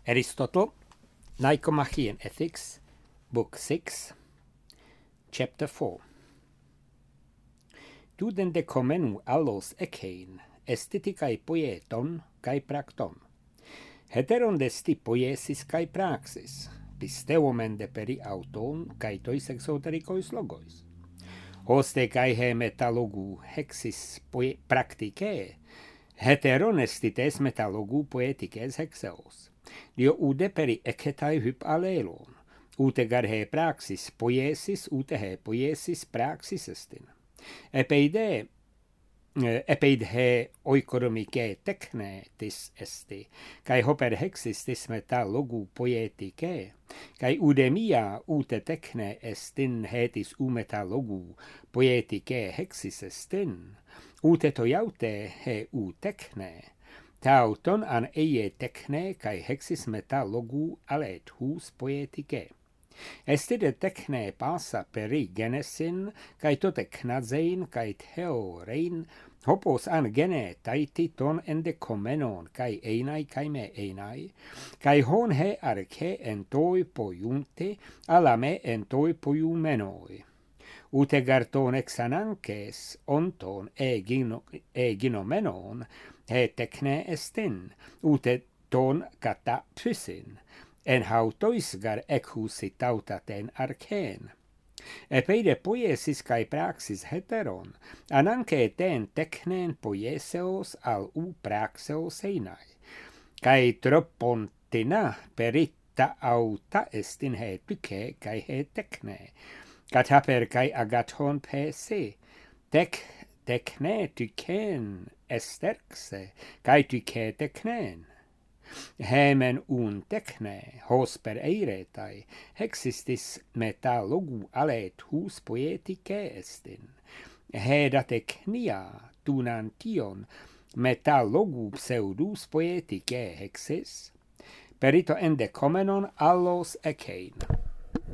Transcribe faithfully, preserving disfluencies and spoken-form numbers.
Aristotle, Nicomachean Ethics, Book six, Chapter four. Tuden decomenu allos echein, estiti cae poieton, cae practon. Heteron desti poiesis cae praxis, pisteuomen de peri auton, cae tois exotericois logos. Hoste cae he metalogu hexis poe practicae, heteron estites metalogu poetices hexeos. Dio ude peri ecetae hyp alelon, ute gar he praxis poiesis, ute he poiesis praxis estin. Epeide, epeid he oikodomike technetis esti, cae hoper hexis tis metalogu poeticae, cae udemia ute techne estin hetis u metalogu poeticae hexis estin, ute toiaute he u techne, tauton an eie techne cae hexis metalogu alet hus poeticae. Estide techne passa peri genesin, cae tote knazein, cae theorein, hopos an gene taiti ton endecomenon, cae einai, cae me einai, cae hon he arche entoi poiunte, ala me entoi poiumenoi. Ute garton exanances, onton egino, eginomenon, he techne estin, ute ton kata physin, en hautois gar echusi tautaten archeen. Epeide poiesis cae praxis heteron, ananque ten technen poieseos al u praxeos einai, cae tropontina peritta auta estin he tyche cae he techne, cataper cae agathon pese, tec techne tychen esterxe, cae tyche technen. Hemen un techne, hos per eiretai, hexistis metalogu alet hus poeticae estin. Heda technia tunantion metalogu pseudus poeticae hexis, perito endecomenon allos echein.